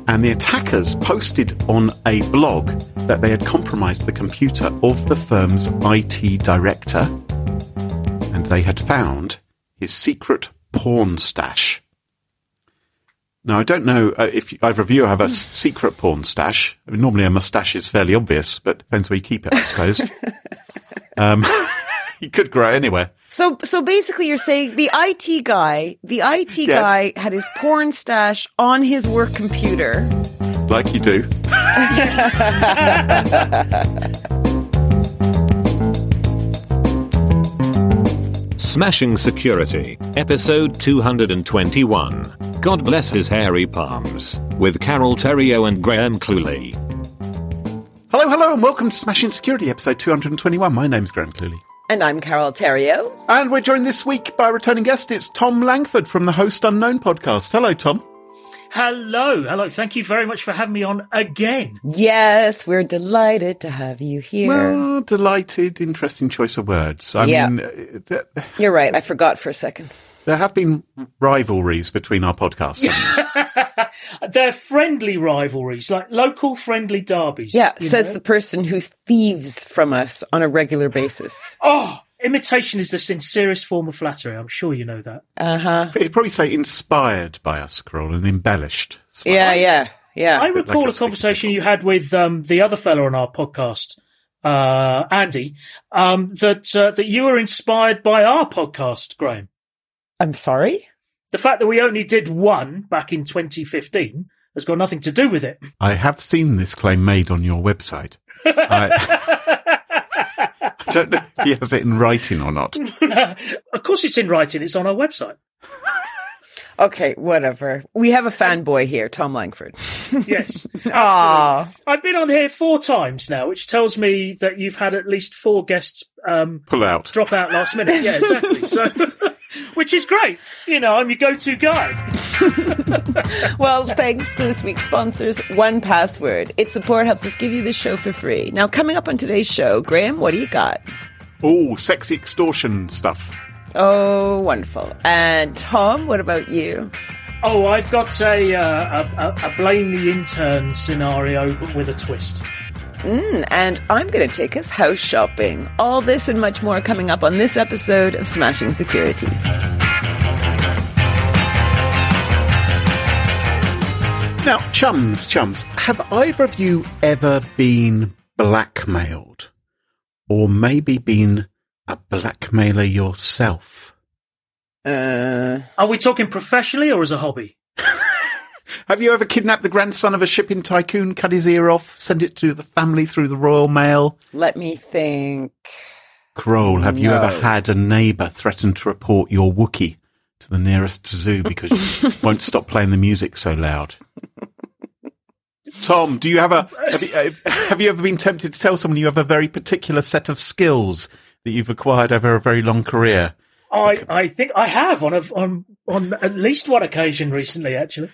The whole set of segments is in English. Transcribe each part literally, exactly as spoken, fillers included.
And the attackers posted on a blog that they had compromised the computer of the firm's I T director, and they had found his secret porn stash. Now, I don't know uh, if either of you have a s- secret porn stash. I mean, normally a moustache is fairly obvious, but depends where you keep it, I suppose. um, you could grow it anywhere. So, so basically you're saying the I T guy, the I T Yes. guy had his porn stash on his work computer. Like you do. Smashing Security, episode two hundred twenty-one. God bless his hairy palms, with Carol Theriault and Graham Cluley. Hello, hello, and welcome to Smashing Security, episode two hundred twenty-one. My name's Graham Cluley. And I'm Carol Theriault. And we're joined this week by a returning guest. It's Tom Langford from the Host Unknown podcast. Hello, Tom. Hello, hello. Thank you very much for having me on again. Yes, we're delighted to have you here. Well, delighted, interesting choice of words. I Yeah. mean, uh, th- You're right. I forgot for a second. there have been rivalries between our podcasts. They're friendly rivalries, like local friendly derbies. Yeah, you says know? the person who thieves from us on a regular basis. Oh, imitation is the sincerest form of flattery. I'm sure you know that. Uh-huh. You'd probably say inspired by us, Carol, and embellished. slightly. Yeah, yeah, yeah. I recall like a a conversation you had with um, the other fella on our podcast, uh, Andy, um, that uh, that you were inspired by our podcast, Graham. I'm sorry? The fact that we only did one back in twenty fifteen has got nothing to do with it. I have seen this claim made on your website. I, I don't know if he has it in writing or not. Of course it's in writing. It's on our website. Okay, whatever. We have a fanboy here, Tom Langford. Yes. Aw. I've been on here four times now, which tells me that you've had at least four guests um, Pull out. drop out last minute. Yeah, exactly. So, which is great. You know, I'm your go-to guy. Well, thanks for this week's sponsors, one Password. Its support helps us give you this show for free. Now, coming up on today's show, Graham, what do you got? Oh, sexy extortion stuff. Oh, wonderful. And Tom, what about you? Oh, I've got a, uh, a, a, a blame the intern scenario, but with a twist. Mm, and I'm going to take us house shopping. All this and much more coming up on this episode of Smashing Security. Now, chums, chums, have either of you ever been blackmailed? Or maybe been a blackmailer yourself? Uh, Are we talking professionally or as a hobby? Have you ever kidnapped the grandson of a shipping tycoon, cut his ear off, sent it to the family through the Royal Mail? let me think. Kroll, have you No. ever had a neighbour threaten to report your Wookiee to the nearest zoo because you won't stop playing the music so loud? Tom, do you have a have you, uh, have you ever been tempted to tell someone you have a very particular set of skills that you've acquired over a very long career? I, I think I have on a, on on at least one occasion recently, actually.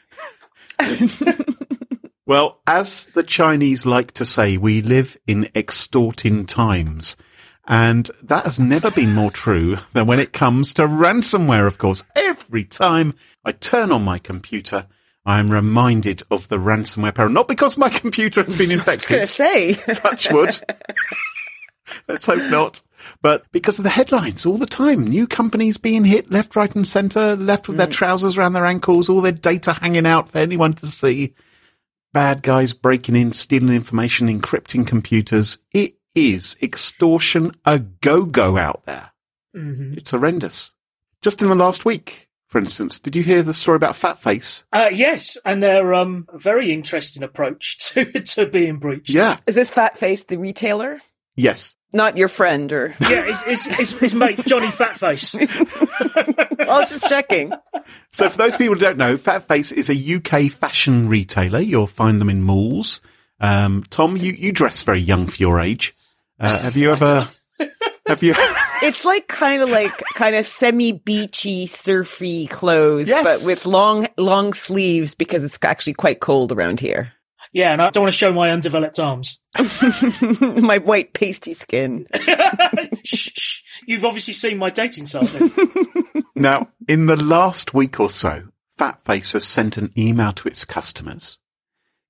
Well, as the Chinese like to say, we live in extorting times. And that has never been more true than when it comes to ransomware, of course. Every time I turn on my computer, I'm reminded of the ransomware peril. Not because my computer has been I was going infected. to say. Touch wood. Let's hope not. But because of the headlines all the time, new companies being hit left, right and centre, left with their trousers around their ankles, all their data hanging out for anyone to see. Bad guys breaking in, stealing information, encrypting computers. It is extortion a go-go out there. Mm-hmm. It's horrendous. Just in the last week, for instance, did you hear the story about Fatface? Uh, yes, and their um, very interesting approach to, to being breached. Yeah. Is this Fatface the retailer? Yes. Not your friend or... Yeah, his, his, his, his mate, Johnny Fatface. I was just checking. So for those people who don't know, Fatface is a U K fashion retailer. You'll find them in malls. Um, Tom, you, you dress very young for your age. Uh, have you ever... Have you... It's like kind of like kind of semi-beachy, surfy clothes, Yes. but with long, long sleeves because it's actually quite cold around here. Yeah, and I don't want to show my undeveloped arms. My white pasty skin. shh, shh. You've obviously seen my dating site then. Now, in the last week or so, Fatface has sent an email to its customers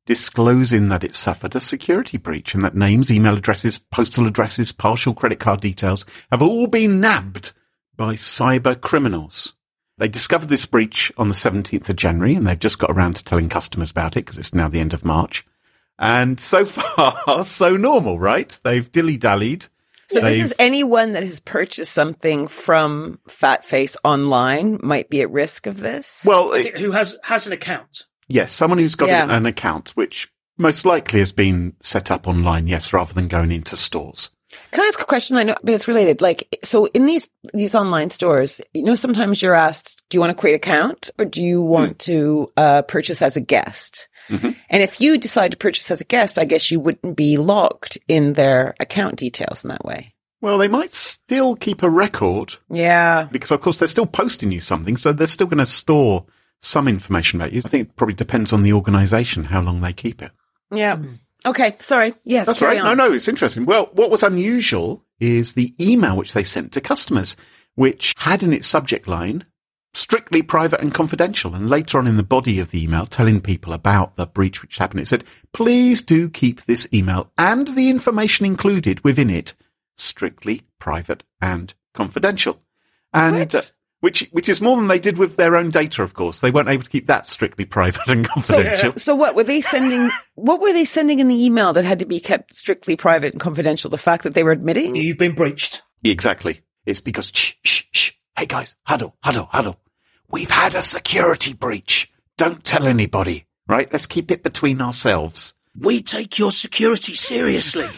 disclosing that it suffered a security breach and that names, email addresses, postal addresses, partial credit card details have all been nabbed by cyber criminals. They discovered this breach on the seventeenth of January, and they've just got around to telling customers about it because it's now the end of March. And so far, so normal, right? They've dilly-dallied. So They've, this is anyone that has purchased something from FatFace online might be at risk of this? well, it, Who has has an account? yes, someone who's got Yeah. an, an account, which most likely has been set up online, yes, rather than going into stores. Can I ask a question? I know, but it's related. Like, so in these, these online stores, you know, sometimes you're asked, do you want to create an account or do you want mm. to uh, purchase as a guest? Mm-hmm. And if you decide to purchase as a guest, I guess you wouldn't be logged in their account details in that way. Well, they might still keep a record. Yeah. Because, of course, they're still posting you something, so they're still going to store some information about you. I think it probably depends on the organisation how long they keep it. Yeah. Okay, sorry. Yes, That's carry right. on. No, no, it's interesting. Well, what was unusual is the email which they sent to customers, which had in its subject line, strictly private and confidential. And later on in the body of the email, telling people about the breach which happened, it said, please do keep this email and the information included within it strictly private and confidential. And What? uh, which which is more than they did with their own data, of course. They weren't able to keep that strictly private and confidential. So what were they sending? What were they sending in the email that had to be kept strictly private and confidential? The fact that they were admitting? You've been breached. Exactly. It's because, shh, shh, shh. Hey guys, huddle, huddle, huddle. We've had a security breach. Don't tell anybody, right? Let's keep it between ourselves. We take your security seriously.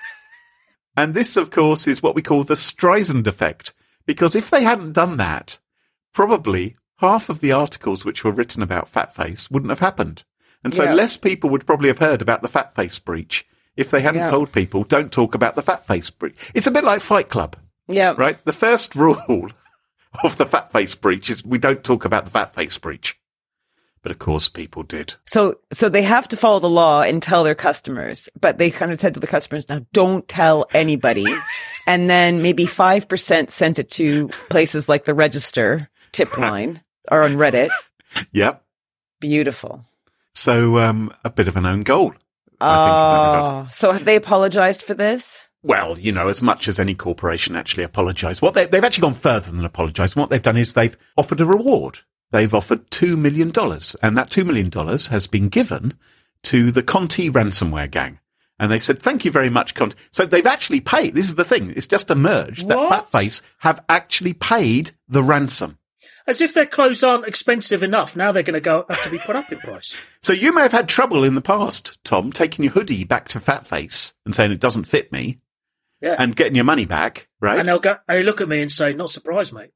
And this, of course, is what we call the Streisand effect. Because if they hadn't done that, probably half of the articles which were written about FatFace wouldn't have happened. And so Yeah. less people would probably have heard about the FatFace breach if they hadn't Yeah. told people, don't talk about the FatFace breach. It's a bit like Fight Club, Yeah. right? The first rule of the FatFace breach is we don't talk about the FatFace breach. But of course people did. So, so they have to follow the law and tell their customers, but they kind of said to the customers, now don't tell anybody. And then maybe five percent sent it to places like the Register tip line or on Reddit. Yep. Beautiful. So, um, a bit of an own goal. I think, in that regard. Oh, so have they apologized for this? Well, you know, as much as any corporation actually apologise. What they, they've actually gone further than apologise. What they've done is they've offered a reward. They've offered two million dollars, and that two million dollars has been given to the Conti ransomware gang. And they said, thank you very much, Conti. So they've actually paid. This is the thing. It's just emerged that What? FatFace have actually paid the ransom. As if their clothes aren't expensive enough. Now they're going to go have to be put up in price. So you may have had trouble in the past, Tom, taking your hoodie back to FatFace and saying it doesn't fit me Yeah. and getting your money back, right? And they'll go, they look at me and say, not surprised, mate.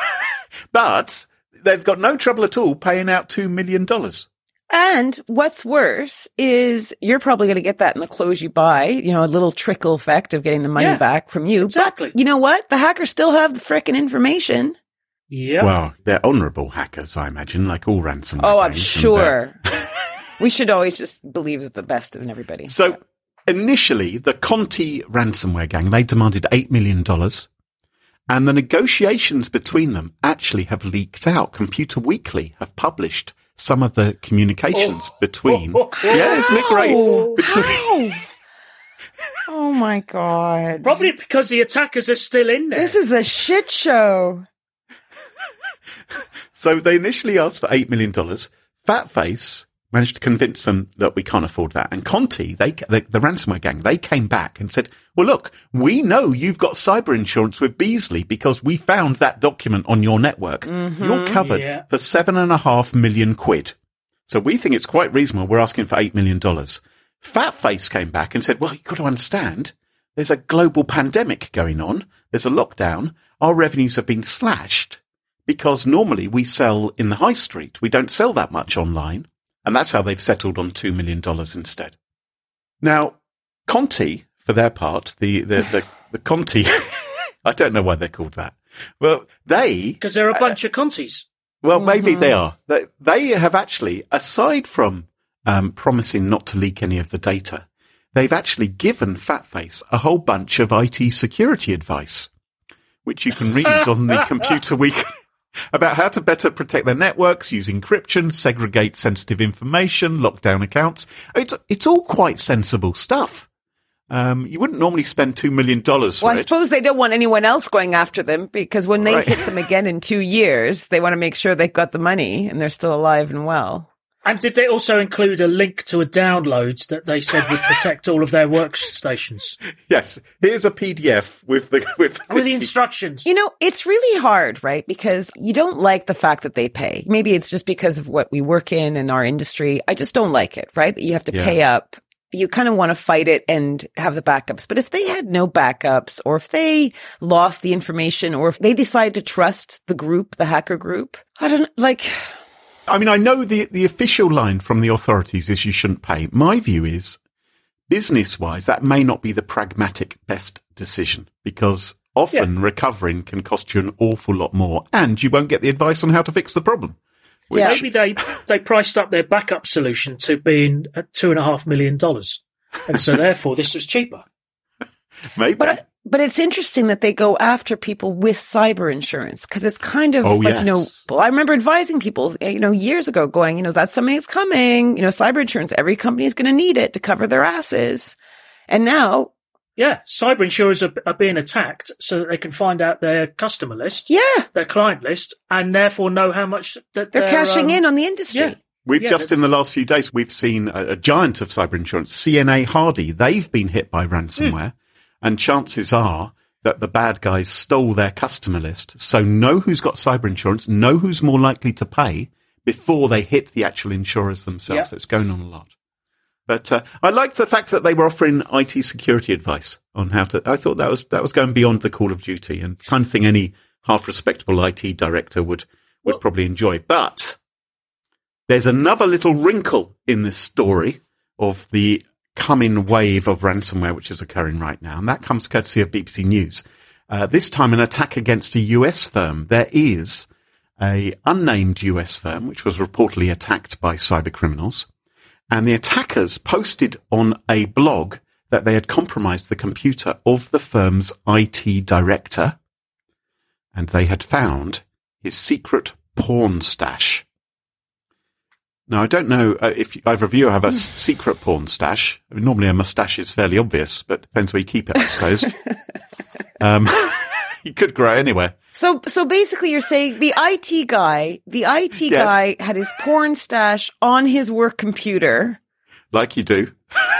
But they've got no trouble at all paying out two million dollars. And what's worse is you're probably going to get that in the clothes you buy, you know, a little trickle effect of getting the money Yeah, back from you. exactly. But you know what? The hackers still have the frickin' information. Yeah. Well, they're honourable hackers, I imagine, like all ransomware. Oh, I'm gangs, and, sure. We should always just believe the best in everybody. uh, So initially, the Conti ransomware gang, they demanded eight million dollars. And the negotiations between them actually have leaked out. Computer Weekly have published some of the communications between. Oh, oh, oh. Yeah, isn't it great? Between, How? Oh my God. Probably because the attackers are still in there. This is a shit show. So they initially asked for eight million dollars. FatFace managed to convince them that we can't afford that. And Conti, they, the, the ransomware gang, they came back and said, well, look, we know you've got cyber insurance with Beazley because we found that document on your network. Mm-hmm. You're covered Yeah. for seven and a half million quid. So we think it's quite reasonable. We're asking for eight million dollars. FatFace came back and said, well, you've got to understand, there's a global pandemic going on. There's a lockdown. Our revenues have been slashed because normally we sell in the high street. We don't sell that much online. And that's how they've settled on two million dollars instead. Now, Conti, for their part, the, the, the, the Conti, I don't know why they're called that. Well, they... Because they're a bunch of conties. Well, maybe they are. They, they have actually, aside from um, promising not to leak any of the data, they've actually given FatFace a whole bunch of I T security advice, which you can read on the Computer Week. about how to better protect their networks, use encryption, segregate sensitive information, lock down accounts. It's, it's all quite sensible stuff. Um, you wouldn't normally spend two million dollars for well, it. I suppose they don't want anyone else going after them, because when they Right. hit them again in two years, they want to make sure they've got the money and they're still alive and well. And did they also include a link to a download that they said would protect all of their workstations? Yes, here's a P D F with the with, With the instructions. You know, it's really hard, right? Because you don't like the fact that they pay. Maybe it's just because of what we work in and our industry. I just don't like it, right? That you have to Yeah. pay up. You kind of want to fight it and have the backups. But if they had no backups, or if they lost the information, or if they decide to trust the group, the hacker group, I don't like. I mean, I know the, the official line from the authorities is you shouldn't pay. My view is, business-wise, that may not be the pragmatic best decision, because often Yeah. recovering can cost you an awful lot more, and you won't get the advice on how to fix the problem. Which, Yeah. Maybe they, they priced up their backup solution to being at two and a half million dollars. And so therefore this was cheaper. maybe. But but it's interesting that they go after people with cyber insurance, because it's kind of Oh, like, yes. you know, well, I remember advising people, you know, years ago going, you know, that's something that's coming, you know, cyber insurance, every company is going to need it to cover their asses. And now, Yeah, cyber insurers are, are being attacked so that they can find out their customer list, yeah, their client list, and therefore know how much that they're, they're cashing um, in on the industry. Yeah. We've Yeah, just but- in the last few days, we've seen a, a giant of cyber insurance, C N A Hardy. They've been hit by ransomware, and chances are that the bad guys stole their customer list. So know who's got cyber insurance, know who's more likely to pay before they hit the actual insurers themselves. Yeah. So it's going on a lot. But uh, I liked the fact that they were offering I T security advice on how to. I thought that was that was going beyond the Call of Duty and kind of thing any half respectable I T director would would Well- probably enjoy. But there's another little wrinkle in this story of the coming wave of ransomware which is occurring right now, and that comes courtesy of B B C News. Uh, this time, an attack against a U S firm. There is a unnamed U S firm which was reportedly attacked by cyber criminals. And the attackers posted on a blog that they had compromised the computer of the firm's I T director, and they had found his secret porn stash. Now, I don't know uh, if either of you have a s- secret porn stash. I mean, normally a mustache is fairly obvious, but depends where you keep it, I suppose. um, you could grow anywhere. So, so basically you're saying the I T guy, the I T Yes. guy had his porn stash on his work computer. Like you do.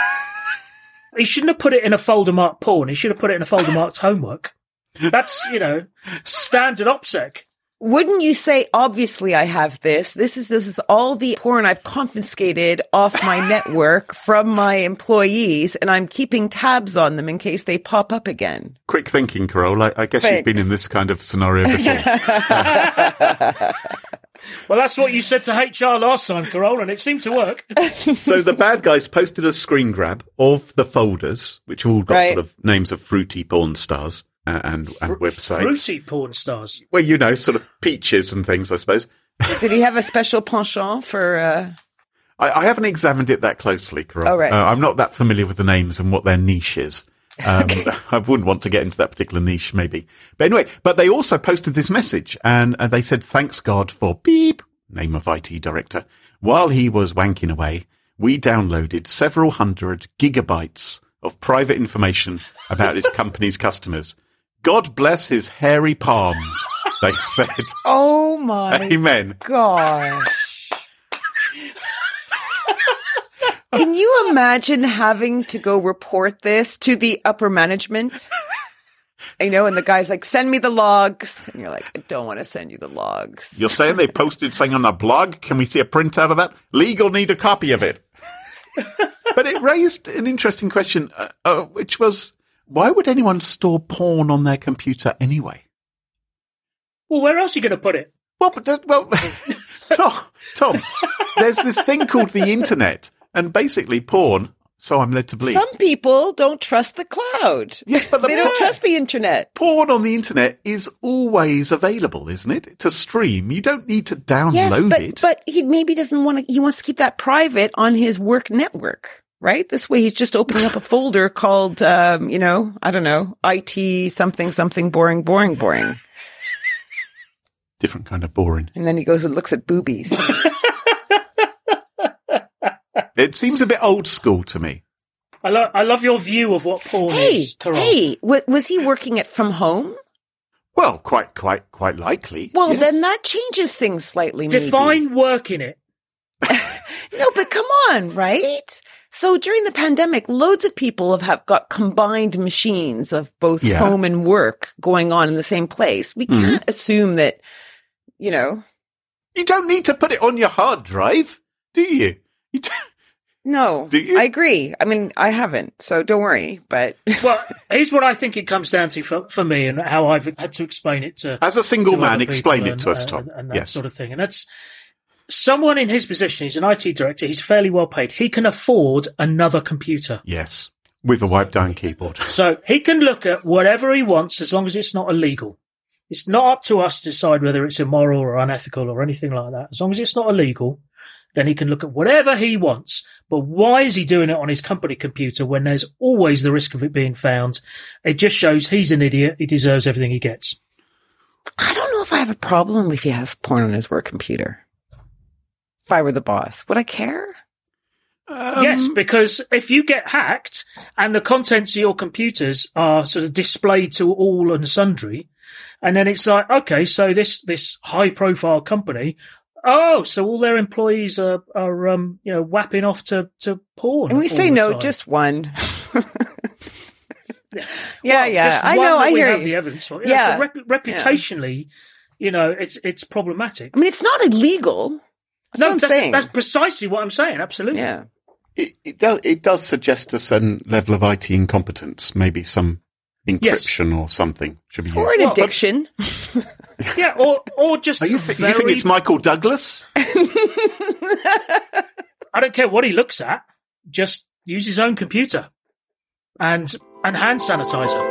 He shouldn't have put it in a folder marked porn. He should have put it in a folder marked homework. That's, you know, standard OPSEC. Wouldn't you say, obviously I have this. This is, this is all the porn I've confiscated off my network from my employees, and I'm keeping tabs on them in case they pop up again. Quick thinking, Carol. I, I guess you've been Thanks. in this kind of scenario before. Well, that's what you said to H R last time, Carol, and it seemed to work. So the bad guys posted a screen grab of the folders, which all got Right. sort of names of fruity porn stars uh, and, and websites. Fruity porn stars. Well, you know, sort of peaches and things, I suppose. Did he have a special penchant for, uh, I, I haven't examined it that closely, Carol. Oh, right. Uh, I'm not that familiar with the names and what their niche is. Um, I wouldn't want to get into that particular niche, maybe. But anyway, but they also posted this message, and uh, they said, thanks God for beep, name of I T director. While he was wanking away, we downloaded several hundred gigabytes of private information about his company's customers. God bless his hairy palms, they said. oh my Amen. gosh. Can you imagine having to go report this to the upper management? You know, and the guy's like, send me the logs. And you're like, I don't want to send you the logs. You're saying they posted something on a blog? Can we see a printout of that? Legal need a copy of it. But it raised an interesting question, uh, uh, which was, why would anyone store porn on their computer anyway? Well, where else are you going to put it? Well, but, uh, well, Tom, Tom, there's this thing called the internet, and basically porn, so I'm led to believe. Some people don't trust the cloud. Yes, but the They don't trust the internet. porn on the internet is always available, isn't it? To stream. You don't need to download Yes, but, it. but he maybe doesn't want to, he wants to keep that private on his work network, right? This way he's just opening up a folder called, um, you know, I don't know, I T something, something, boring, boring, boring. Different kind of boring. And then he goes and looks at boobies. It seems a bit old school to me. I love I love your view of what porn hey, is, Carol. hey, w- was he working it from home? Well, quite, quite, quite likely. Well, yes. then that changes things slightly. Define maybe. work in it. No, but come on, right? So during the pandemic, loads of people have, have got combined machines of both Yeah. home and work going on in the same place. We Mhm. can't assume that, you know. You don't need to put it on your hard drive, do you? You don't. No, Do you? I agree. I mean, I haven't, so don't worry. But Well, here's what I think it comes down to for, for me and how I've had to explain it to As a single to man, other explain people it to and, us, uh, Tom. And, and that Yes. sort of thing. And that's someone in his position. He's an I T director. He's fairly well paid. He can afford another computer. Yes. With a wipe down keyboard. So he can look at whatever he wants as long as it's not illegal. It's not up to us to decide whether it's immoral or unethical or anything like that. As long as it's not illegal, then he can look at whatever he wants. But why is he doing it on his company computer when there's always the risk of it being found? It just shows he's an idiot. He deserves everything he gets. I don't know if I have a problem if he has porn on his work computer. If I were the boss, would I care? Um, Yes, because if you get hacked and the contents of your computers are sort of displayed to all and sundry, and then it's like, okay, so this, this high profile company, oh, so all their employees are, are, um, you know, whapping off to, to porn. And we all say the no, time. just one. Yeah. yeah, Well, yeah. just I one know. that I we hear have you. the evidence for. Yeah. Yeah. So rep- reputationally, you know, it's, it's problematic. I mean, it's not illegal. That's no, what I'm that's, saying. that's precisely what I'm saying. Absolutely. Yeah. It, it, does, it does suggest a certain level of I T incompetence. Maybe some encryption or something should be used. Or an Well, but- addiction. Yeah. Or, or just Are you, th- very, you think it's Michael Douglas? I don't care what he looks at. Just use his own computer and and hand sanitizer.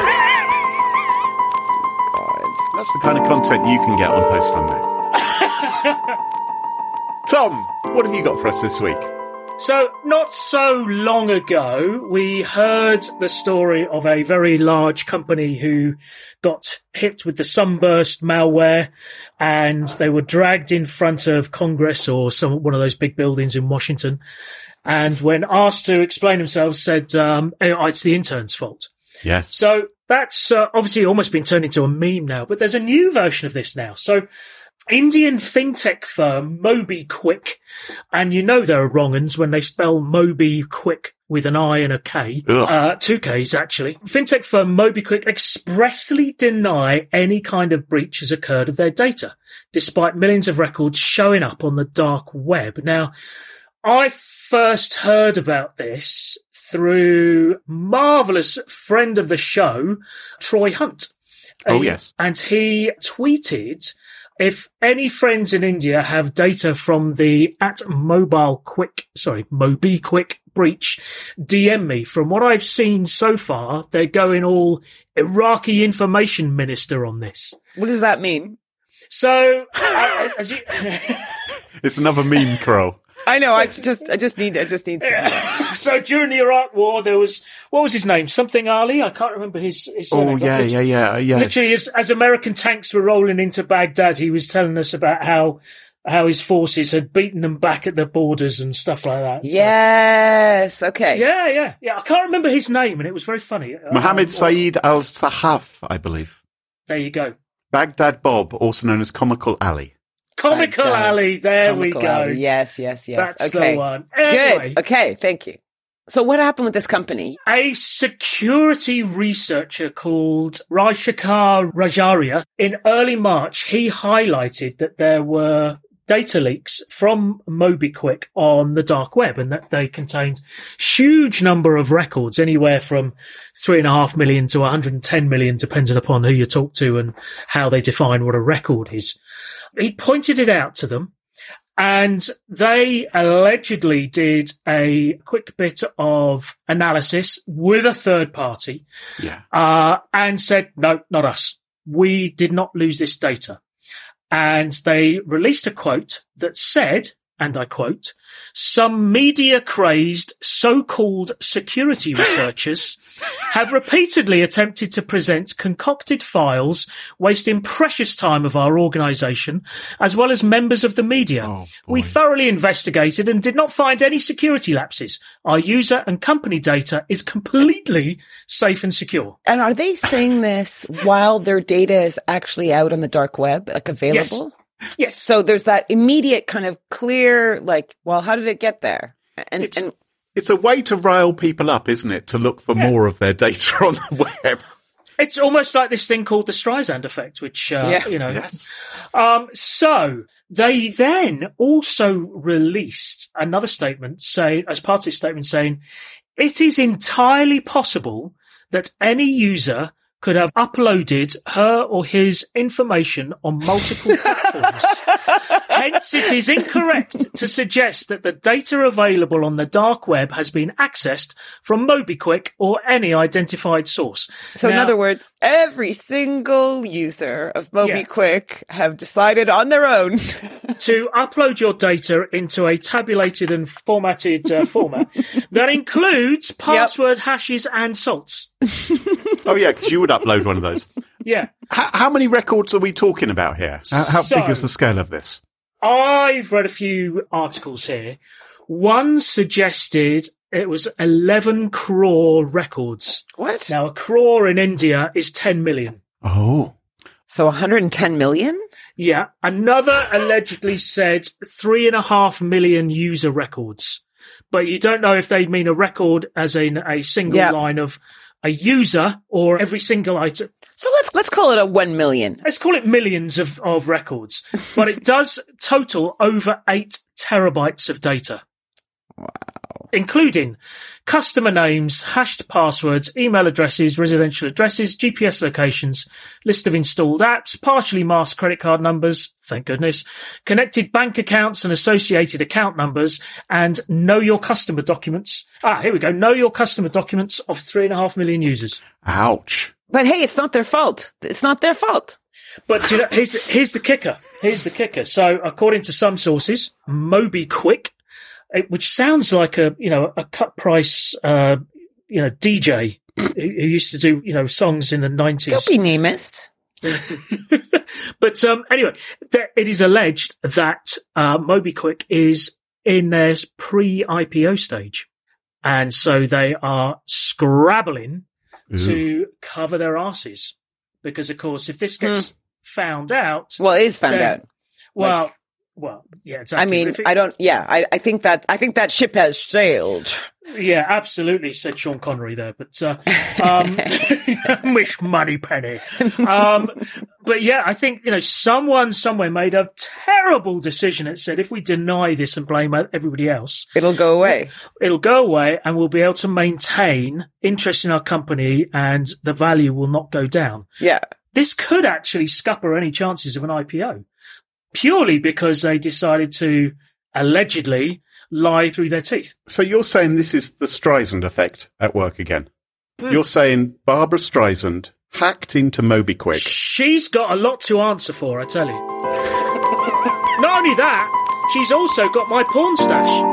That's the kind of content you can get on Post Sunday. Tom, what have you got for us this week? So, not so long ago, we heard the story of a very large company who got hit with the Sunburst malware, and they were dragged in front of Congress or some one of those big buildings in Washington. And when asked to explain themselves, said, um, oh, it's the intern's fault. Yes. So that's uh, obviously almost been turned into a meme now, but there's a new version of this now. So Indian fintech firm MobiKwik, and you know they're wrong uns when they spell MobiKwik with an I and a K, Ugh. uh, two Ks actually. Fintech firm MobiKwik expressly deny any kind of breach has occurred of their data, despite millions of records showing up on the dark web. Now, I first heard about this through marvellous friend of the show, Troy Hunt. Oh, Uh, yes. And he tweeted, if any friends in India have data from the at mobile quick, sorry, MobiKwik breach, D M me. From what I've seen so far, they're going all Iraqi information minister on this. What does that mean? So, uh, as you, It's another meme, Crow. I know. I just, I just need, I just need. Some. so during the Iraq War, there was, what was his name? Something Ali? I can't remember his, his Oh, surname. yeah, But yeah, yeah, yeah. Literally, as, as American tanks were rolling into Baghdad, he was telling us about how how his forces had beaten them back at the borders and stuff like that. So- Yes. Okay. yeah, yeah, yeah. I can't remember his name, and it was very funny. Mohammed Um, Saeed Al-Sahaf, I believe. There you go. Baghdad Bob, also known as Comical Ali. Comical Baghdad. Ali. There we Comical go. Alley. Yes. Yes. Yes. That's okay. the one. Anyway, Good. Okay. Thank you. So what happened with this company? a security researcher called Raishakar Rajaria, in early March, he highlighted that there were data leaks from MobiKwik on the dark web, and that they contained huge number of records, anywhere from three and a half million to one hundred ten million, depending upon who you talk to and how they define what a record is. He pointed it out to them, and they allegedly did a quick bit of analysis with a third party, Yeah. uh, and said, no, not us. We did not lose this data. And they released a quote that said, and I quote, some media-crazed so-called security researchers have repeatedly attempted to present concocted files, wasting precious time of our organisation, as well as members of the media. Oh, we thoroughly investigated and did not find any security lapses. Our user and company data is completely safe and secure. And are they saying this while their data is actually out on the dark web, like available? Yes. Yes. So there's that immediate kind of clear, like, well, how did it get there? And It's, and it's a way to rile people up, isn't it? To look for Yeah. more of their data on the web. It's almost like this thing called the Streisand effect, which, uh, Yeah. you know. Yes. Um, so they then also released another statement saying, as part of this statement saying, it is entirely possible that any user could have uploaded her or his information on multiple platforms. Hence, it is incorrect to suggest that the data available on the dark web has been accessed from MobiQuick or any identified source. so in Now- other words, every single user of MobiQuick have decided on their own. to upload your data into a tabulated and formatted uh, format that includes password hashes and salts. Oh, yeah, because you would upload one of those. Yeah. How, how many records are we talking about here? How, how So- big is the scale of this? I've read a few articles here. One suggested it was eleven crore records. What? Now, a crore in India is ten million. Oh. So one hundred ten million? Yeah. Another allegedly said three and a half million user records. But you don't know if they mean a record as in a single Yeah. line of a user or every single item. So let's let's call it a one million. Let's call it millions of, of records, but it does total over eight terabytes of data. Wow. Including customer names, hashed passwords, email addresses, residential addresses, G P S locations, list of installed apps, partially masked credit card numbers, thank goodness, connected bank accounts and associated account numbers, and know your customer documents. Ah, here we go. Know your customer documents of three and a half million users. Ouch. But hey, it's not their fault. It's not their fault. But you know, here's the, here's the kicker. Here's the kicker. So, according to some sources, MobiQuick, it, which sounds like a you know a cut price uh, you know D J who, who used to do you know songs in the nineties. Don't be namist. But um, anyway, there, it is alleged that uh, MobiQuick is in their pre-I P O stage, and so they are scrabbling Ooh. to cover their asses because, of course, if this gets Hmm. found out, Well, it is found then- out. well, Like- well, yeah, exactly. I mean, If it- I don't. Yeah, I, I think that I think that ship has sailed. yeah, absolutely, said Sean Connery there, but uh, um, Miss Moneypenny. Um, but yeah, I think you know someone somewhere made a terrible decision. It said if we deny this and blame everybody else, It'll go away. it'll go away, and we'll be able to maintain interest in our company, and the value will not go down. Yeah. This could actually scupper any chances of an I P O, purely because they decided to allegedly lie through their teeth. So you're saying this is the Streisand effect at work again? You're saying Barbara Streisand hacked into MobiQuick. She's got a lot to answer for, I tell you. Not only that, she's also got my porn stash.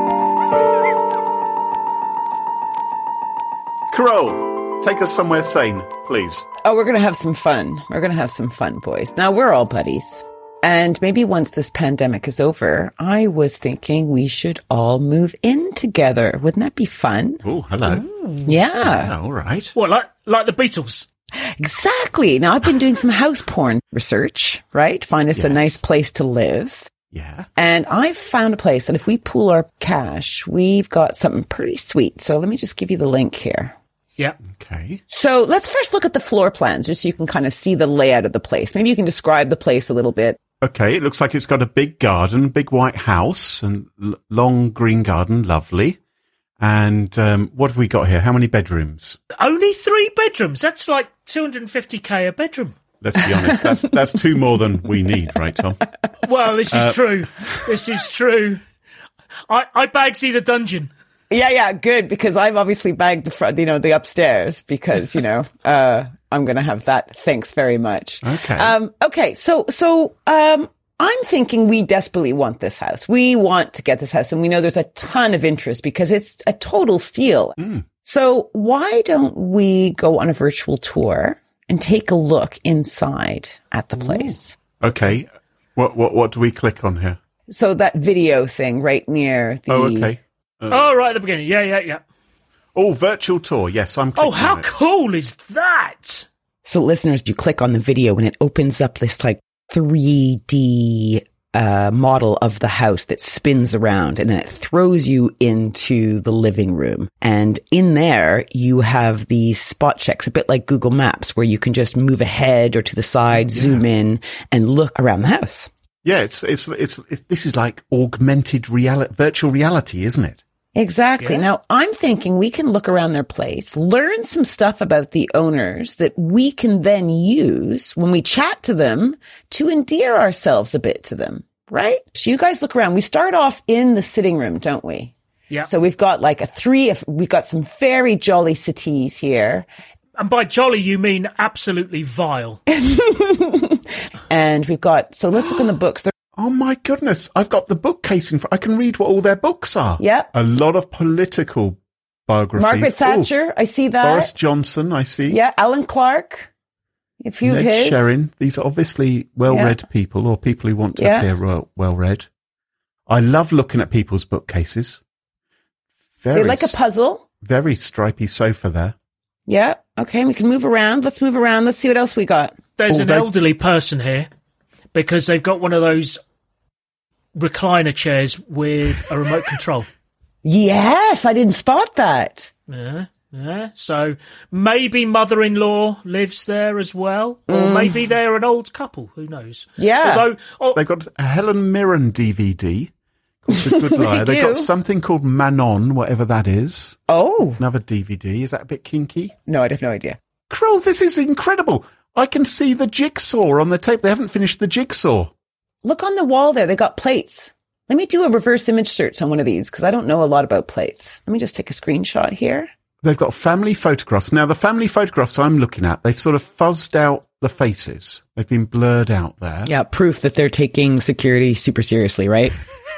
Carole, take us somewhere sane, please. Oh, we're going to have some fun. We're going to have some fun, boys. Now, we're all buddies. And maybe once this pandemic is over, I was thinking we should all move in together. Wouldn't that be fun? Oh, hello. Yeah, All right. What, like like the Beatles? exactly. Now, I've been doing some house porn research, right? Find us a Yes. nice place to live. Yeah. And I've found a place that if we pool our cash, we've got something pretty sweet. So let me just give you the link here. Yeah. Okay. So let's first look at the floor plans, just so you can kind of see the layout of the place. Maybe you can describe the place a little bit. Okay, it looks like it's got a big garden, big white house, and l- long green garden. Lovely. And um, what have we got here? How many bedrooms? Only three bedrooms. That's like two hundred fifty k a bedroom. Let's be honest. That's that's two more than we need, right, Tom? Well, this is true. This is true. I, I bagsy the dungeon. Yeah, yeah, good, because I've obviously bagged the front, you know, the upstairs, because, you know, uh, I'm going to have that. Thanks very much. Okay. Um, okay. So, so, um, I'm thinking we desperately want this house. We want to get this house, and we know there's a ton of interest because it's a total steal. Mm. So why don't we go on a virtual tour and take a look inside at the place? Okay. What what what do we click on here? So that video thing right near the... Oh, okay. Uh, oh, right at the beginning. Yeah, yeah, yeah. Oh, virtual tour. Yes, I'm clicking Oh, how on it. cool is that? So listeners, you click on the video and it opens up this like three D uh, model of the house that spins around, and then it throws you into the living room. And in there, you have these spot checks, a bit like Google Maps, where you can just move ahead or to the side, yeah. zoom in, and look around the house. Yeah, it's, it's it's it's this is like augmented reality, virtual reality, isn't it? Exactly. Yeah. Now, I'm thinking we can look around their place, learn some stuff about the owners that we can then use when we chat to them to endear ourselves a bit to them, right? So you guys look around. We start off in the sitting room, don't we? Yeah. So we've got like a three, we've got some very jolly settees here. And by jolly, you mean absolutely vile. And we've got, so let's look in the books. They're Oh my goodness! I've got the bookcase in front. I can read what all their books are. Yep. A lot of political biographies. Margaret Ooh, Thatcher, I see that. Boris Johnson, I see. Yeah, Alan Clark, a few Ned of his. Sherrin. These are obviously well-read Yeah. people, or people who want to Yeah. appear well- well-read. I love looking at people's bookcases. Very, They like a puzzle. very stripy sofa there. Yeah. Okay, we can move around. Let's move around. Let's see what else we got. There's Oh, an they- elderly person here because they've got one of those recliner chairs with a remote control. Yes, I didn't spot that. Yeah, yeah. So maybe mother-in-law lives there as well, or maybe they're an old couple. Who knows? Yeah. Although, oh, They've got a Helen Mirren D V D called The Good Liar. They've do. got something called Manon, whatever that is. Oh, Another D V D. Is that a bit kinky? no, I have no idea. Crow, this is incredible. I can see the jigsaw on the tape. They haven't finished the jigsaw. Look on the wall there. They got plates. Let me do a reverse image search on one of these because I don't know a lot about plates. Let me just take a screenshot here. They've got family photographs. Now, the family photographs I'm looking at, they've sort of fuzzed out the faces. They've been blurred out there. Yeah, proof that they're taking security super seriously, right?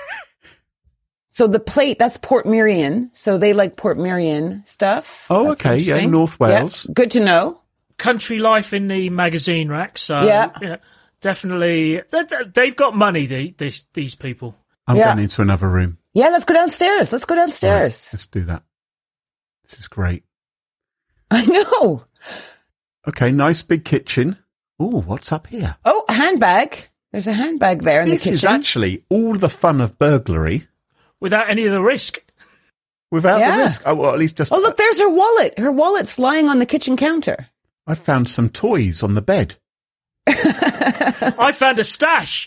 So the plate, that's Port Merion. So they like Port Merion stuff. Oh, That's okay. Yeah, interesting. North Wales. Yeah, good to know. country life in the magazine rack. So Yeah. yeah, definitely, they- they've got money. The, these these people. I'm Yeah. going into another room. Yeah, let's go downstairs. Let's go downstairs. Right, let's do that. This is great. I know. Okay, nice big kitchen. Ooh, what's up here? Oh, a handbag. There's a handbag there in This the kitchen. is actually all the fun of burglary Without any of the risk. without Yeah. the risk. Oh, well, at least just. Oh, look, there's her wallet. Her wallet's lying on the kitchen counter. I found some toys on the bed. I found a stash.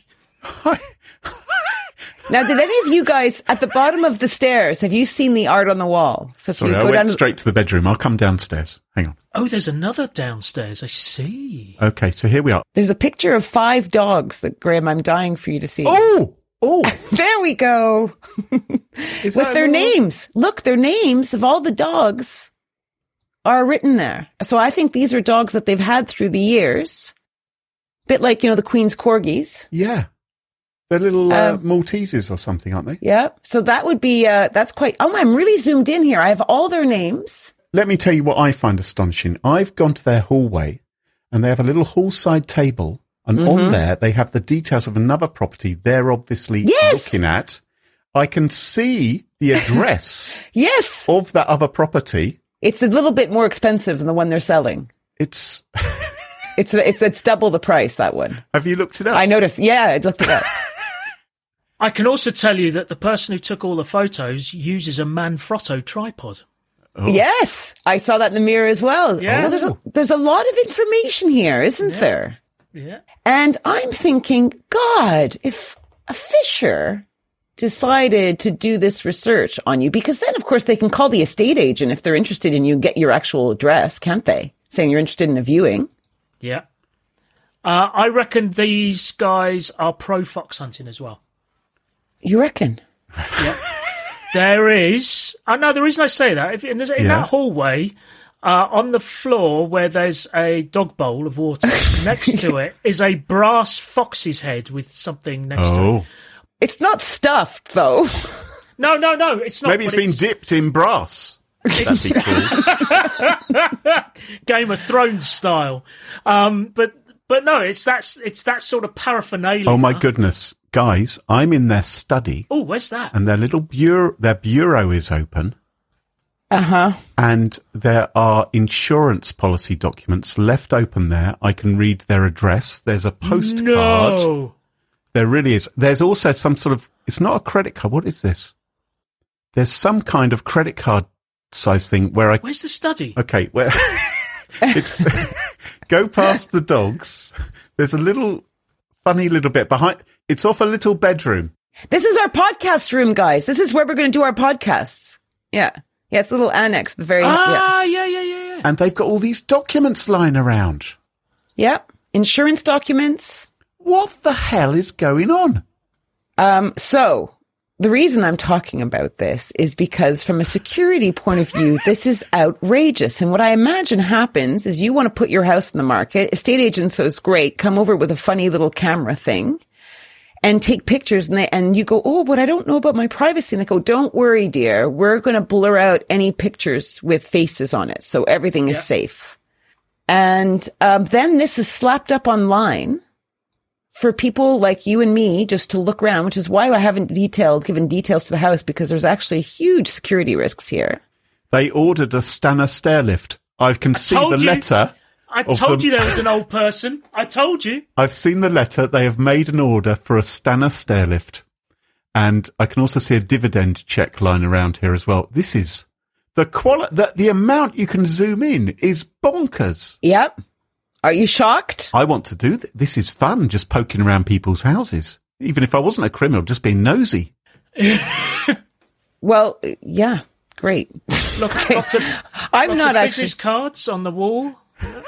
Now, did any of you guys at the bottom of the stairs, have you seen the art on the wall? So if Sorry, you I go went down, straight to the bedroom. I'll come downstairs. Hang on. Oh, there's another downstairs. I see. Okay, so here we are. there's a picture of five dogs that, Graham, I'm dying for you to see. Oh, oh, There we go. is With that their a little- names. Look, their names of all the dogs are written there. So I think these are dogs that they've had through the years. Bit like, you know, the Queen's Corgis. Yeah, they're little uh, Um, Maltesers or something, aren't they? Yeah. So that would be, uh, that's quite, oh, I'm really zoomed in here. I have all their names. Let me tell you what I find astonishing. I've gone to their hallway, and they have a little hallside table, and Mm-hmm. on there they have the details of another property they're obviously Yes! looking at. I can see the address Yes. of that other property. It's a little bit more expensive than the one they're selling. It's. It's, it's, it's double the price, that one. Have you looked it up? I noticed. Yeah, I looked it up. I can also tell you that the person who took all the photos uses a Manfrotto tripod. Oh. Yes. I saw that in the mirror as well. Yeah. So there's a, there's a lot of information here, isn't Yeah. there? Yeah. And I'm thinking, God, if a Fisher decided to do this research on you, because then, of course, they can call the estate agent if they're interested in you and get your actual address, can't they? Saying you're interested in a viewing. Yeah. Uh, I reckon these guys are pro fox hunting as well. You reckon? There is. I know the reason I say that. If in, this- in Yeah. that hallway, Uh, on the floor where there's a dog bowl of water, next to it is a brass fox's head with something next Oh. to it. It's not stuffed, though. No, no, no, it's not. Maybe it's but been dipped in brass. That'd be cool. Game of Thrones style. Um, but but no, it's that's it's that sort of paraphernalia. Oh my goodness, guys! I'm in their study, Oh, where's that? and their little bureau, their bureau is open, Uh huh. and there are insurance policy documents left open there. I can read their address. There's a postcard. No. There really is. There's also some sort of. It's not a credit card. What is this? There's some kind of credit card size thing where I. Where's the study? Okay, where it's go past the dogs. There's a little funny little bit behind. It's off a little bedroom. This is our podcast room, guys. This is where we're going to do our podcasts. Yeah. Yeah, it's a little annex at the very Ah, yeah, yeah, yeah, yeah. And they've got all these documents lying around. yeah. Yeah. Insurance documents. What the hell is going on? Um, so the reason I'm talking about this is because from a security point of view, this is outrageous. And what I imagine happens is you want to put your house in the market. Estate agents, so it's great, come over with a funny little camera thing and take pictures. And they, and you go, oh, but I don't know about my privacy. And they go, don't worry, dear. We're going to blur out any pictures with faces on it. So everything is Yeah. safe. And um, then this is slapped up online for people like you and me just to look around, which is why I haven't detailed, given details to the house, because there's actually huge security risks here. They ordered a Stannah stair lift. I can see told the you. letter. I of told the- you there was an old person. I told you. I've seen the letter. They have made an order for a Stannah stair lift. And I can also see a dividend check lying around here as well. This is the quality, the, the amount you can zoom in is bonkers. Yep. Are you shocked? I want to do th- this. Is fun, just poking around people's houses. Even if I wasn't a criminal, just being nosy. Well, yeah, great. Look, lots of, I'm lots not of actually. business cards on the wall.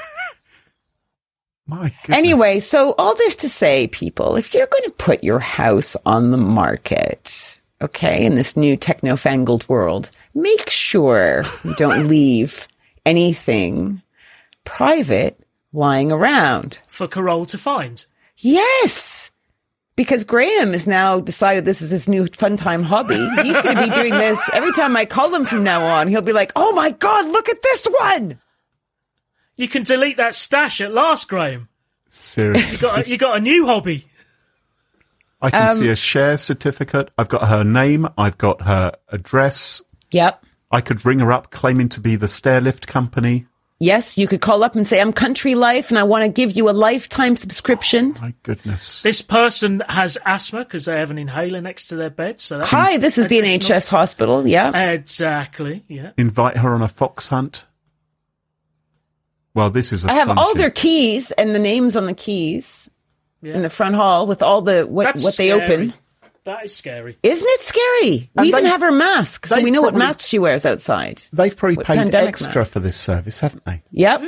My goodness. Anyway, so all this to say, people, if you're going to put your house on the market, okay, in this new techno-fangled world, make sure you don't leave anything private lying around. For Carole to find. Yes. Because Graham has now decided this is his new fun time hobby. He's going to be doing this every time I call him from now on. He'll be like, oh my God, look at this one. You can delete that stash at last, Graham. Seriously. You got a, you got a new hobby. I can Um, see a share certificate. I've got her name. I've got her address. Yep. I could ring her up claiming to be the stairlift company. Yes, you could call up and say, I'm Country Life and I want to give you a lifetime subscription. My goodness. This person has asthma because they have an inhaler next to their bed. So that's Hi, this is the N H S hospital. Yeah. Exactly. Yeah. Invite her on a fox hunt. Well, this is I have all astonishing. their keys and the names on the keys Yeah. in the front hall with all the what, That's what they scary. open. That is scary. Isn't it scary? And We even they- have her mask, so they we know what probably- mask she wears outside. They've probably What paid pandemic extra mask? for this service, haven't they? Yep.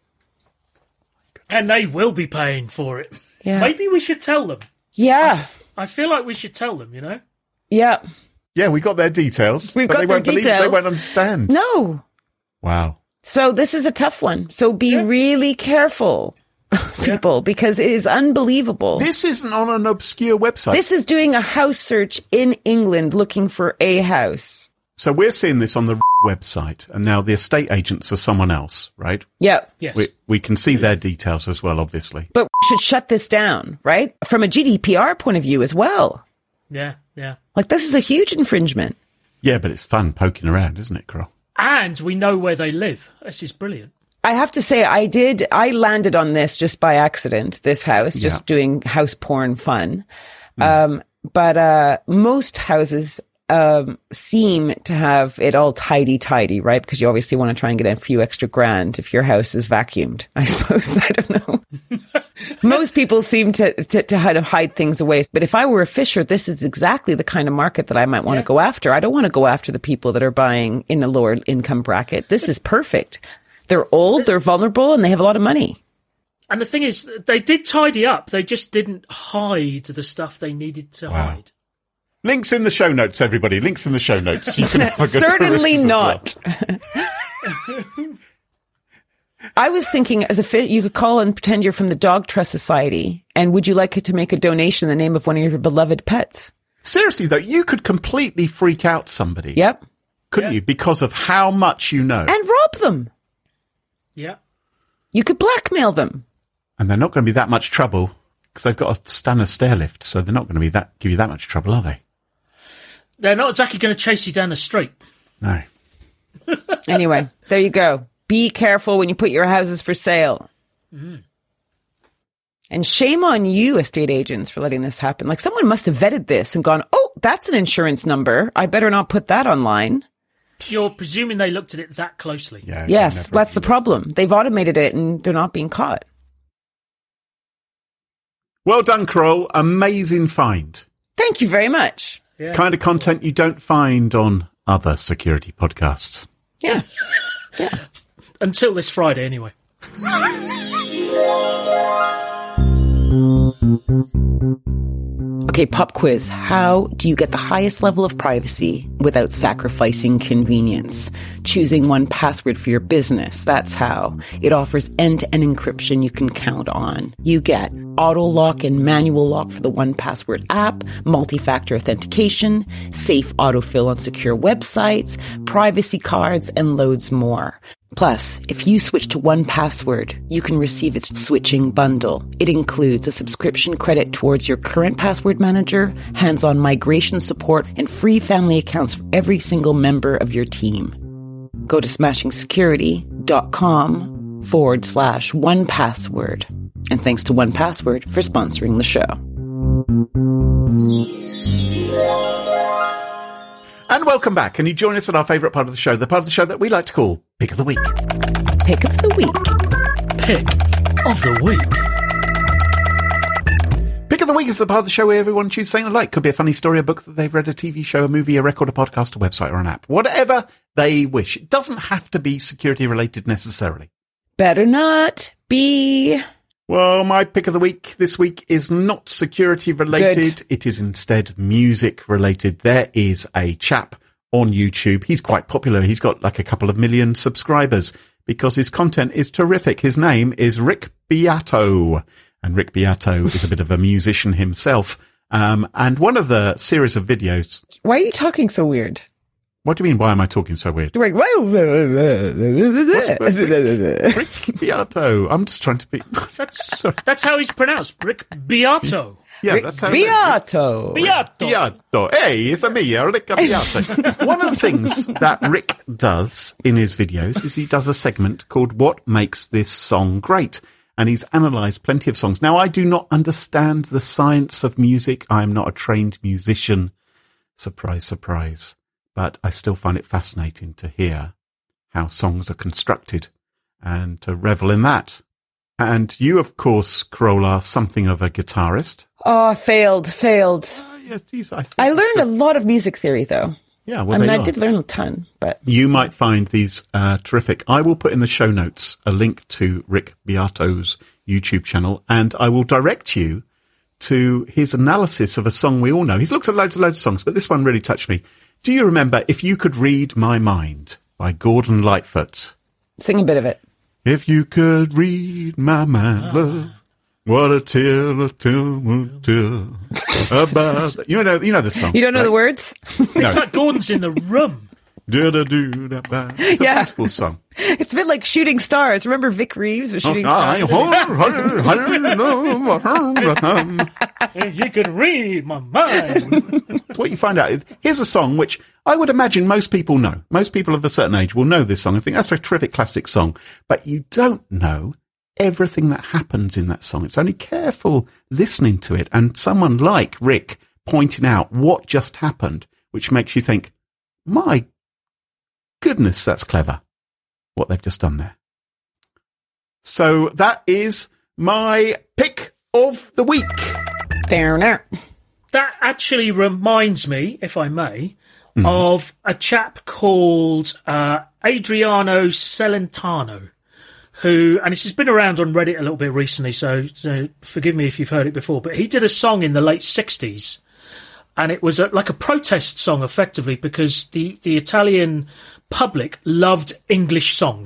And they will be paying for it. Yeah. Maybe we should tell them. Yeah. I feel like we should tell them, you know? Yeah. Yeah, we got their details. We've but got they their won't believe details. They won't understand. No. Wow. So this is a tough one. So be Yeah. really careful, people, because it is unbelievable. This isn't on an obscure website. This is doing a house search in England looking for a house. So we're seeing this on the website, and now the estate agents are someone else, right? Yeah. Yes. We, we can see their details as well, obviously. But we should shut this down, right? From a G D P R point of view as well. Yeah, yeah. Like, this is a huge infringement. Yeah, but it's fun poking around, isn't it, Carol? And we know where they live. This is brilliant. I have to say, I did, I landed on this just by accident, this house, just Yeah. doing house porn fun. Um, but uh, most houses um, seem to have it all tidy, tidy, right? Because you obviously want to try and get a few extra grand if your house is vacuumed, I suppose. I don't know. Most people seem to, to, to how to hide things away. But if I were a Fisher, this is exactly the kind of market that I might want to Yeah. go after. I don't want to go after the people that are buying in a lower income bracket. This is perfect. They're old, they're vulnerable, and they have a lot of money. And the thing is, they did tidy up. They just didn't hide the stuff they needed to Wow. hide. Links in the show notes, everybody. Links in the show notes. You can have a good Certainly peruse as not. well. I was thinking as a fit, you could call and pretend you're from the Dog Trust Society. And would you like it to make a donation in the name of one of your beloved pets? Seriously, though, you could completely freak out somebody. Yep. Couldn't Yeah. you? Because of how much you know. And rob them. Yeah. You could blackmail them. And they're not going to be that much trouble because they've got a standard stair lift. So they're not going to be that give you that much trouble, are they? They're not exactly going to chase you down the street. No. Anyway, there you go. Be careful when you put your houses for sale. Mm. And shame on you, estate agents, for letting this happen. Like someone must have vetted this and gone, oh, that's an insurance number. I better not put that online. You're presuming they looked at it that closely. Yeah. Yes, never- that's the problem. They've automated it and they're not being caught. Well done, Kroll. Amazing find. Thank you very much. Yeah. Kind of content you don't find on other security podcasts. Yeah. Until this Friday, anyway. Okay, pop quiz. How do you get the highest level of privacy without sacrificing convenience? Choosing one password for your business. That's how. It offers end-to-end encryption you can count on. You get auto lock and manual lock for the one password app, multi-factor authentication, safe autofill on secure websites, privacy cards, and loads more. Plus, if you switch to one password, you can receive its switching bundle. It includes a subscription credit towards your current password manager, hands-on migration support, and free family accounts for every single member of your team. Go to smashingsecurity.com forward slash one password. And thanks to one password for sponsoring the show. And welcome back. And you join us at our favourite part of the show, the part of the show that we like to call Pick of the Week. Pick of the week. Pick of the week. Pick of the Week is the part of the show where everyone chooses something they like. Could be a funny story, a book that they've read, a T V show, a movie, a record, a podcast, a website, or an app. Whatever they wish. It doesn't have to be security related necessarily. Better not be. Well, my pick of the week this week is not security related. Good. It is instead music related. There is a chap on YouTube. He's quite popular. He's got like a couple of million subscribers because his content is terrific. His name is Rick Beato. And Rick Beato is a bit of a musician himself. Um, and one of the series of videos. Why are you talking so weird? What do you mean? Why am I talking so weird? You're like, Rick Beato. I'm just trying to be. That's that's how he's pronounced. Rick Beato. Yeah, that's how. Beato. Beato. Beato. Hey, it's a me, Rick Beato. One of the things that Rick does in his videos is he does a segment called What Makes This Song Great? And he's analysed plenty of songs. Now, I do not understand the science of music. I am not a trained musician. Surprise, surprise. But I still find it fascinating to hear how songs are constructed and to revel in that. And you, of course, Kroll, are something of a guitarist. Oh, failed, failed. Uh, yes, geez, I, think I learned so. a lot of music theory, though. Yeah, well, I mean, they I are. did learn a ton, but You might find these uh, terrific. I will put in the show notes a link to Rick Beato's YouTube channel, and I will direct you to his analysis of a song we all know. He's looked at loads and loads of songs, but this one really touched me. Do you remember If You Could Read My Mind by Gordon Lightfoot? sing a bit of it. If you could read my mind, love, what a tale, a tale, a tale about... You know, you know the song. You don't know right? the words? It's like Gordon's in the room. Do-da-do-da-ba. It's a Yeah. beautiful song. It's a bit like Shooting Stars. Remember Vic Reeves was Shooting Oh, Stars? If you could read my mind. What you find out is, here's a song which I would imagine most people know. Most people of a certain age will know this song and think that's a terrific classic song. But you don't know everything that happens in that song. It's only careful listening to it and someone like Rick pointing out what just happened, which makes you think, my goodness, that's clever, what they've just done there. So that is my pick of the week. There, there. That actually reminds me, if I may, mm. of a chap called uh, Adriano Celentano, who, and this has been around on Reddit a little bit recently, so, so forgive me if you've heard it before, but he did a song in the late sixties, and it was a, like a protest song, effectively, because the, the Italian public loved English songs.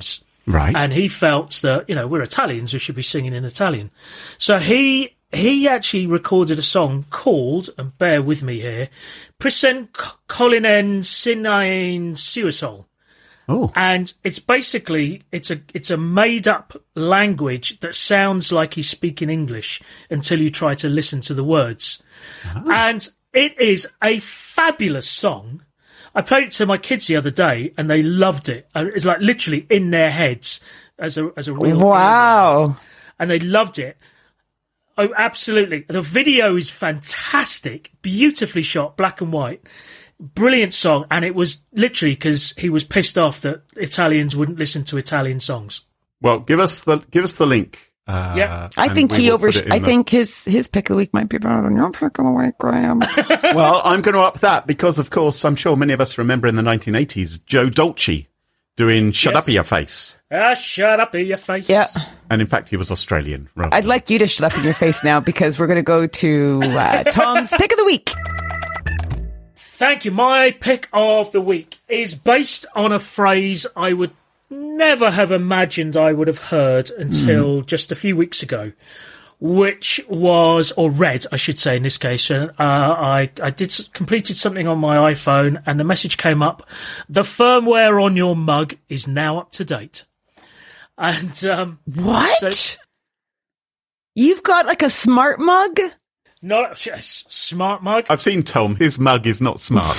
Right. And he felt that, you know, we're Italians, we should be singing in Italian. So he he actually recorded a song called, and bear with me here, Prisen Colinen Sinain Suisol. Oh. And it's basically, it's a it's a made-up language that sounds like he's speaking English until you try to listen to the words. Oh. And it is a fabulous song. I played it to my kids the other day, and they loved it. It's like literally in their heads as a as a real wow, and they loved it. Oh, absolutely! The video is fantastic, beautifully shot, black and white, brilliant song, and it was literally because he was pissed off that Italians wouldn't listen to Italian songs. Well, give us the give us the link. Uh, yeah, I think he over. I the... think his his pick of the week might be better than your pick of the week, Graham. Well, I'm going to up that because, of course, I'm sure many of us remember in the nineteen eighties Joe Dolce doing "Shut yes. Up in Your Face." Ah, shut up in your face. Yeah, and in fact, he was Australian. I'd than... like you to shut up in your face now because we're going to go to uh, Tom's pick of the week. Thank you. My pick of the week is based on a phrase I would never have imagined I would have heard until mm. just a few weeks ago, which was, or read, I should say in this case. Uh, I, I did completed something on my iPhone and the message came up, the firmware on your mug is now up to date. And, um, what? So, you've got like a smart mug? Not yes, smart mug. I've seen Tom. His mug is not smart.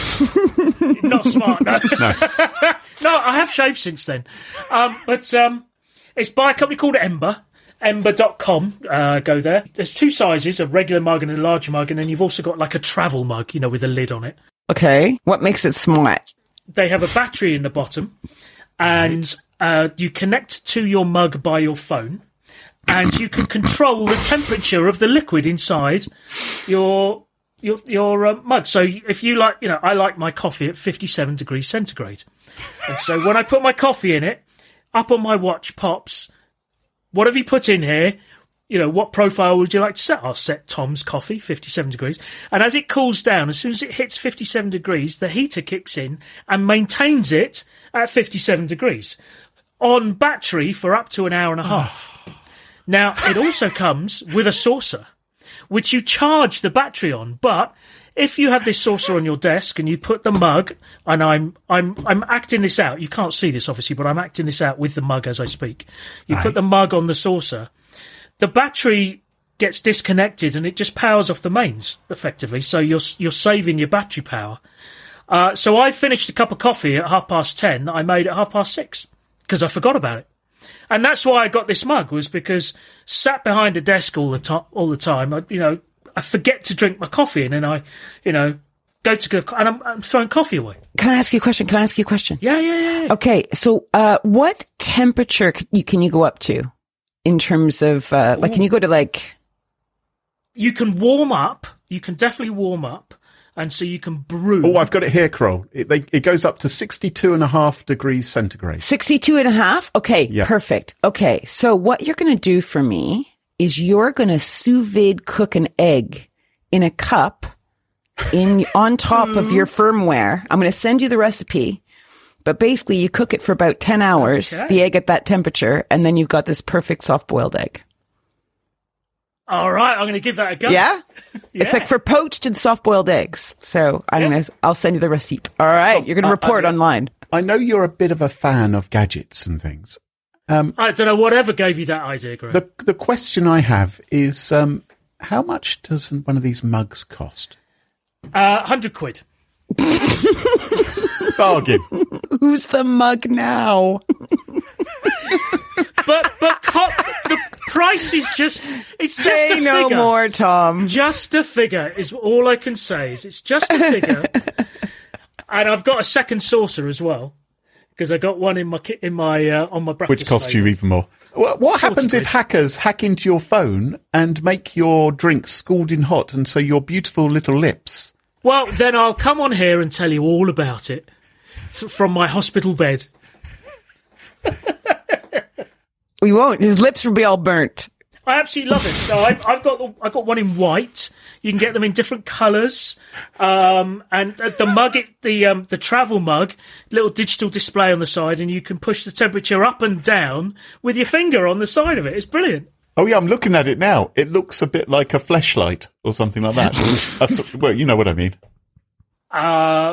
Not smart, no. no. No, I have shaved since then. Um, but um, it's by a company called Ember, ember dot com. Uh, go there. There's two sizes, a regular mug and a larger mug, and then you've also got like a travel mug, you know, with a lid on it. Okay. What makes it smart? They have a battery in the bottom, and uh, you connect to your mug by your phone, and you can control the temperature of the liquid inside your your your uh, mug. So if you like, you know, I like my coffee at fifty-seven degrees centigrade. And so when I put my coffee in it, up on my watch pops, what have you put in here? You know, what profile would you like to set? I'll set Tom's coffee, fifty-seven degrees. And as it cools down, as soon as it hits fifty-seven degrees, the heater kicks in and maintains it at fifty-seven degrees on battery for up to an hour and a half. Now, it also comes with a saucer, which you charge the battery on. But if you have this saucer on your desk and you put the mug, and I'm I'm I'm acting this out. You can't see this, obviously, but I'm acting this out with the mug as I speak. You Aye. put the mug on the saucer. The battery gets disconnected and it just powers off the mains, effectively. So you're you're saving your battery power. Uh, so I finished a cup of coffee at half past ten. I made it at half past six because I forgot about it. And that's why I got this mug, was because sat behind a desk all the time, all the time, I, you know, I forget to drink my coffee and then I, you know, go to go, and I'm, I'm throwing coffee away. Can I ask you a question? Can I ask you a question? Yeah, yeah, yeah. Okay. So, uh, what temperature can you, can you go up to in terms of, uh, like, can you go to like? You can warm up. You can definitely warm up. And so you can brew. Oh, I've got it here, Kroll. It, they, it goes up to sixty-two and a half degrees centigrade. sixty-two and a half? Okay, yeah. Perfect. Okay, so what you're going to do for me is you're going to sous vide cook an egg in a cup in on top of your firmware. I'm going to send you the recipe, but basically you cook it for about ten hours, okay. The egg at that temperature, and then you've got this perfect soft-boiled egg. All right, I'm going to give that a go. Yeah? Yeah. It's like for poached and soft-boiled eggs. So I'm yeah. going to, I'll send you the receipt. All right, so, you're going to report I, I, online. I know you're a bit of a fan of gadgets and things. Um, I don't know whatever gave you that idea, Graham. The the question I have is, um, how much does one of these mugs cost? Uh, one hundred quid. Bargain. Who's the mug now? But but co- the price is just, it's just Say a figure. no more, Tom. Just a figure is all I can say. Is it's just a figure. And I've got a second saucer as well, because I got one in my ki- in my uh, on my breakfast Which costs table. you even more. What, what happens if hackers hack into your phone and make your drinks scalding hot, and so your beautiful little lips? Well, then I'll come on here and tell you all about it th- from my hospital bed. We won't. His lips will be all burnt. I absolutely love it. So I've, I've got I've got one in white. You can get them in different colours, um, and the mug, it, the um, the travel mug, little digital display on the side, and you can push the temperature up and down with your finger on the side of it. It's brilliant. Oh yeah, I'm looking at it now. It looks a bit like a fleshlight or something like that. Well, you know what I mean. Uh,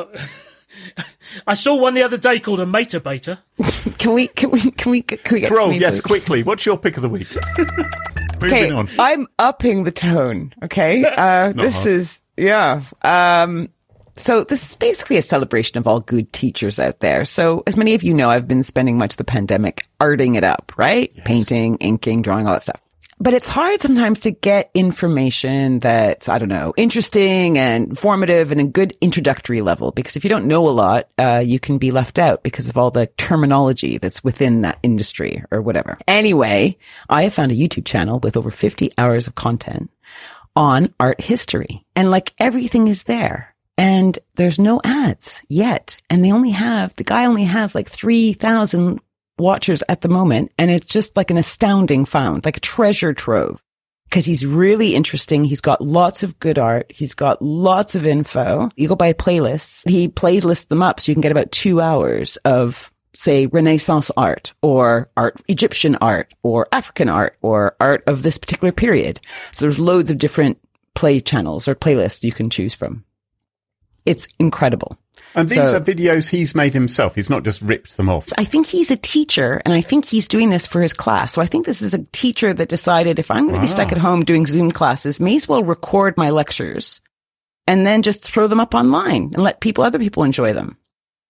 I saw one the other day called a Mater Beta. Can we? Can we? Can we? Can we get? Carole, to me, yes, please? quickly. What's your pick of the week? Okay, on. I'm upping the tone. Okay, uh, this hard. is yeah. Um, so this is basically a celebration of all good teachers out there. So as many of you know, I've been spending much of the pandemic arting it up, right? Yes. Painting, inking, drawing, all that stuff. But it's hard sometimes to get information that's, I don't know, interesting and informative and a good introductory level. Because if you don't know a lot, uh, you can be left out because of all the terminology that's within that industry or whatever. Anyway, I have found a YouTube channel with over fifty hours of content on art history. And like everything is there. And there's no ads yet. And they only have, the guy only has like three thousand watchers at the moment, and it's just like an astounding found, like a treasure trove, because he's really interesting. He's got lots of good art. He's got lots of info. You go by playlists. He playlists them up so you can get about two hours of, say, Renaissance art or art, Egyptian art or African art or art of this particular period. So there's loads of different play channels or playlists you can choose from. It's incredible. And these So- are videos he's made himself. He's not just ripped them off. I think he's a teacher, and I think he's doing this for his class. So I think this is a teacher that decided, if I'm going to be stuck at home doing Zoom classes, may as well record my lectures and then just throw them up online and let people, other people enjoy them.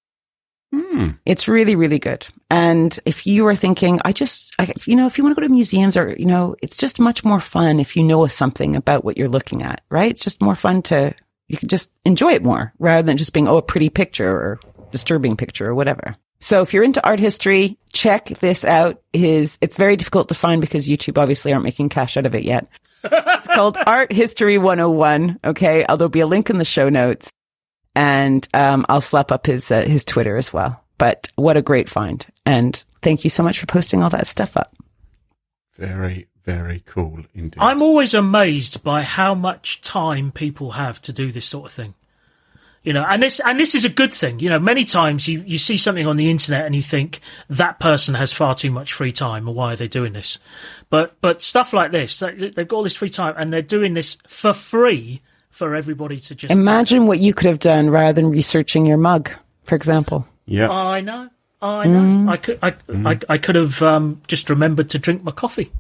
Hmm. It's really, really good. And if you are thinking, I just, I, you know, if you want to go to museums or, you know, it's just much more fun if you know something about what you're looking at, right? It's just more fun to, you can just enjoy it more rather than just being, oh, a pretty picture or disturbing picture or whatever. So if you're into art history, check this out. His, it's very difficult to find because YouTube obviously aren't making cash out of it yet. It's called Art History one oh one. Okay. Uh, there'll be a link in the show notes, and um, I'll slap up his, uh, his Twitter as well. But what a great find. And thank you so much for posting all that stuff up. Very, very cool indeed. I'm always amazed by how much time people have to do this sort of thing. You know, and this and this is a good thing. You know, many times you, you see something on the internet and you think that person has far too much free time, or why are they doing this? But but stuff like this, they've got all this free time and they're doing this for free for everybody to just imagine what you could have done rather than researching your mug, for example. Yeah. I know, I know. Mm. I could I, mm. I I could have um, just remembered to drink my coffee.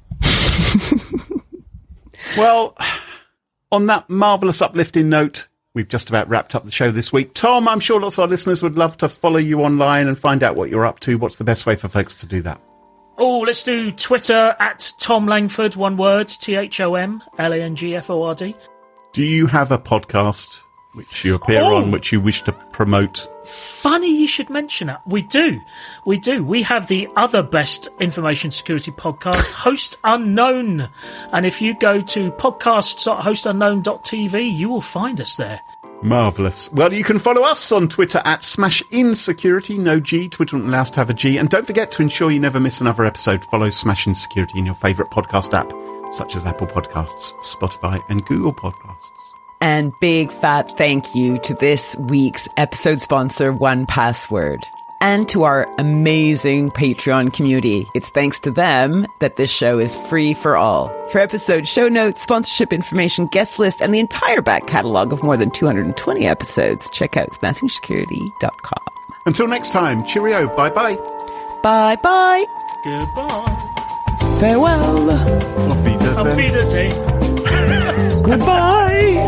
Well, on that marvellous uplifting note, we've just about wrapped up the show this week. Tom, I'm sure lots of our listeners would love to follow you online and find out what you're up to. What's the best way for folks to do that? Oh, let's do Twitter at Tom Langford, one word, T H O M L A N G F O R D. Do you have a podcast which you appear oh. on, which you wish to promote? Funny you should mention that. We do. We do. We have the other best information security podcast, Host Unknown. And if you go to podcasts dot host unknown dot t v, you will find us there. Marvellous. Well, you can follow us on Twitter at SmashInSecurity, no G. Twitter won't allow us to have a G. And don't forget to ensure you never miss another episode. Follow Smash In Security in your favourite podcast app, such as Apple Podcasts, Spotify and Google Podcasts. And big fat thank you to this week's episode sponsor, one Password, and to our amazing Patreon community. It's thanks to them that this show is free for all. For episode show notes, sponsorship information, guest list, and the entire back catalogue of more than two hundred twenty episodes, check out smashing security dot com. Until next time, cheerio, bye-bye. Bye-bye. Goodbye. Farewell. Auf Wiedersehen. Auf Wiedersehen. Goodbye.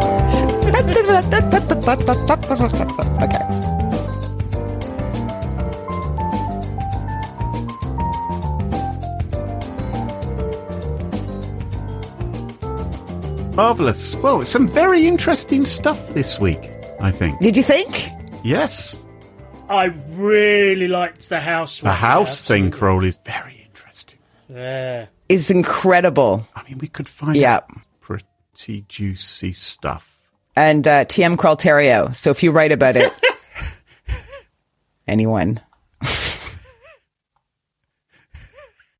Okay. Marvellous. Well, some very interesting stuff this week, I think. Did you think? Yes. I really liked the house. The house thing, Carole, is very interesting. Yeah. It's incredible. I mean, we could find Yeah. out pretty juicy stuff. And uh, T M Qualterio. So if you write about it, anyone.